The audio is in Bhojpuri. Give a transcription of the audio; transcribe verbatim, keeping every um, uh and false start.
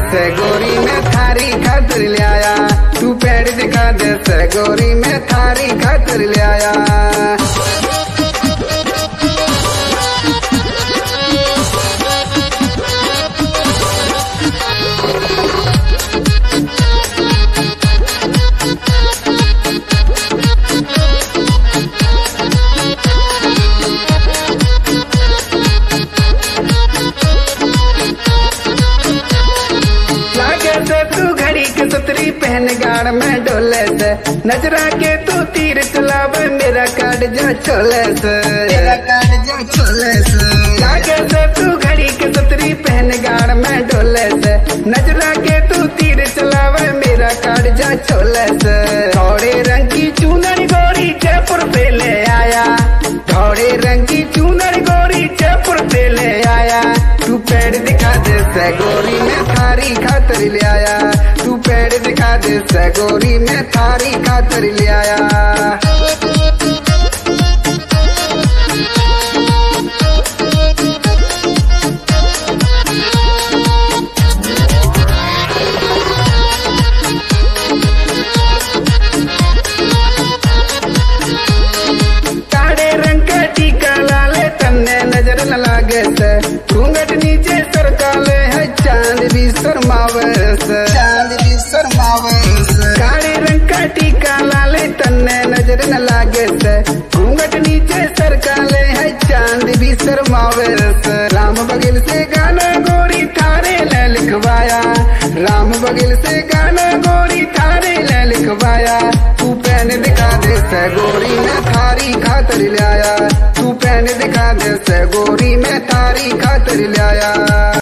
से गोरी मैं थारी खातिर ले आया, तू पेड़ दिखा दे से गोरी मैं थारी खातिर ले आया। सुतरी पहन गाड़ में डोले से, नजरा के तू तीर चलावे मेरा काट जा छोले से, मेरा काट जा छोले से। लागे से तू घड़ी के सुतरी पहन गाड़ में डोले से, नजरा के तू तीर चलावे मेरा काट जा छोले से। थोड़े रंग की चूनर गोरी जयपुर पे ले आया, थोड़े रंग की चूनर गोरी जयपुर पे ले आया। तू पेड़ दिखा दे से गोरी मैं थारी खातिर ले आया, तू पेड़ दिखा दे से गोरी मैं थारी खातिर ले आया। काले रंग का टीका लाले तन्ने नजर न लागे से, घूंघट नीचे सरकाले है चांद भी शर्मावे से, चांद भी शर्मावे से। काले रंग का टीका लाले तन्ने नजर न लागे से, घूंघट नीचे सरकाले है चांद भी शर्मावे से। राम बगिल से गाना गोरी थारे ले लिखवाया, राम बगिल से गाना गोरी थारे ले लिखवाया। तू पेन दिखा दे से गोरी मैं थारी खातिर ले आया, तू पेन दिखा दे से गोरी मैं थारी खातिर ले आया।